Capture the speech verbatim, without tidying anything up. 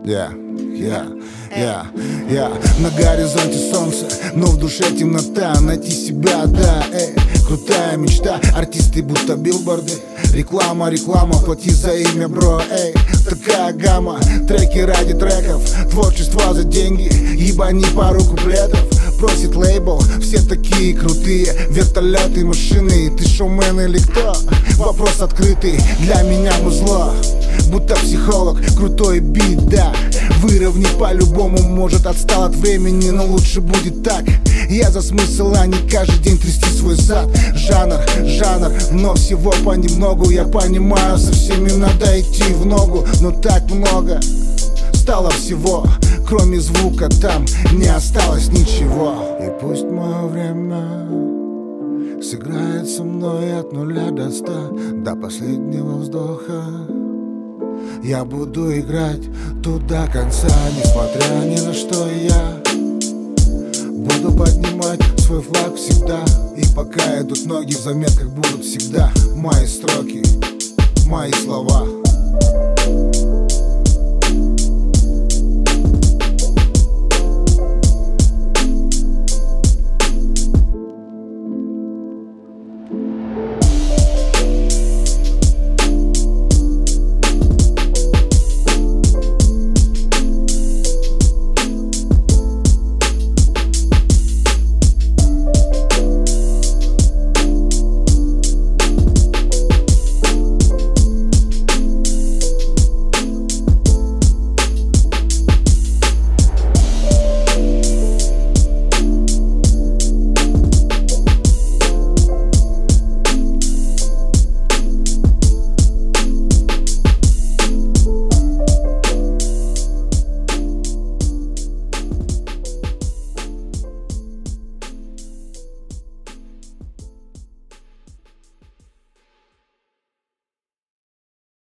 Я, я, я, я на горизонте солнце, но в душе темнота. Найти себя, да, эй, крутая мечта. Артисты будто билборды, реклама, реклама, плати за имя, бро, эй. Такая гамма, треки ради треков, творчество за деньги, ебани пару куплетов. Просит лейбл, все такие крутые, вертолеты, машины. Ты шоумен или кто? Вопрос открытый, для меня музло, будто психолог, крутой бит, да. Выровни по-любому, может отстал от времени, но лучше будет так. Я за смысл, а не каждый день трясти свой зад. Жанр, жанр, но всего понемногу. Я понимаю, со всеми надо идти в ногу, но так много стало всего, кроме звука там не осталось ничего. И пусть мое время сыграет со мной от нуля до ста, до последнего вздоха. Я буду играть тут до конца, несмотря ни на что. Я буду поднимать свой флаг всегда, и пока идут ноги, в заметках будут всегда мои строки, мои слова.